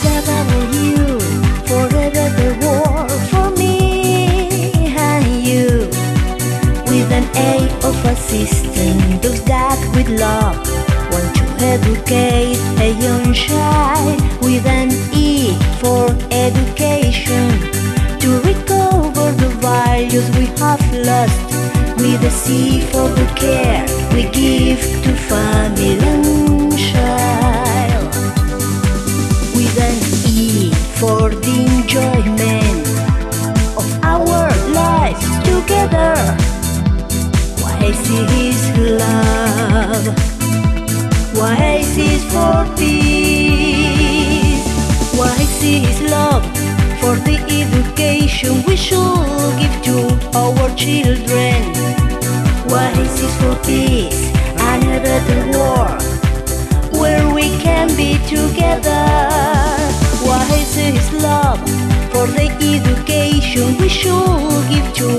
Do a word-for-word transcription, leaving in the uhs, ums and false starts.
that about you, forever the world for me and you. With an A of a system, those that with love want to educate a young child. With an E for education, to recover the values we have lost. With a C for the care we give to family and child. With an E for the enjoyment of our lives together. Y C is love, Y C is for peace, Y C is love for the education we should give to our children. Y C is for peace and a better world where we can be together. Y C is love for the education we should give to